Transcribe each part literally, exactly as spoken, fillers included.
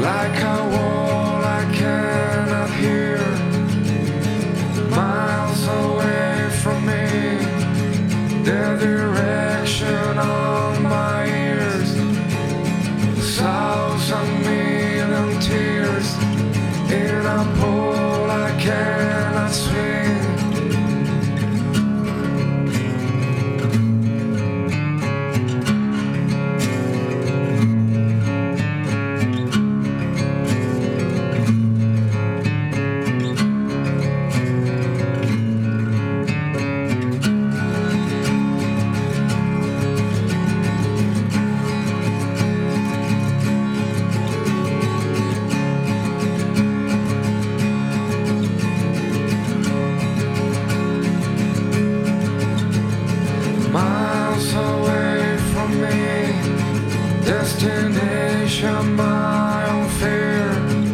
like a wall I cannot hear, miles away from me, the direction of my ears, thousand million tears in a pool I cannot swim. Miles away from me, destination my own fear,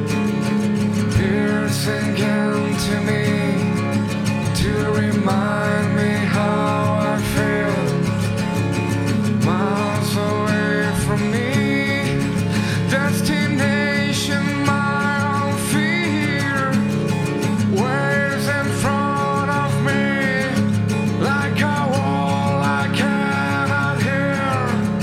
piercing into me to remind me how I feel. Miles away from me, destination my own fear, waves in front of me like a wall I cannot hear.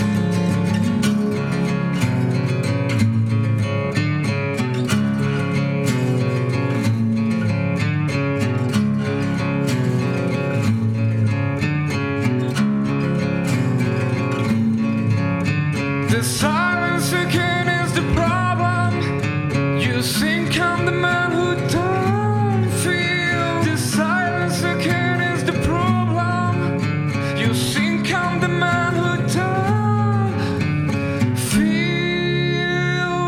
The silence again is the problem. You think I'm the man who don't feel. The silence again is the problem. You think I'm the man who don't feel.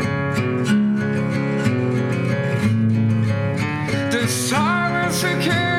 The silence again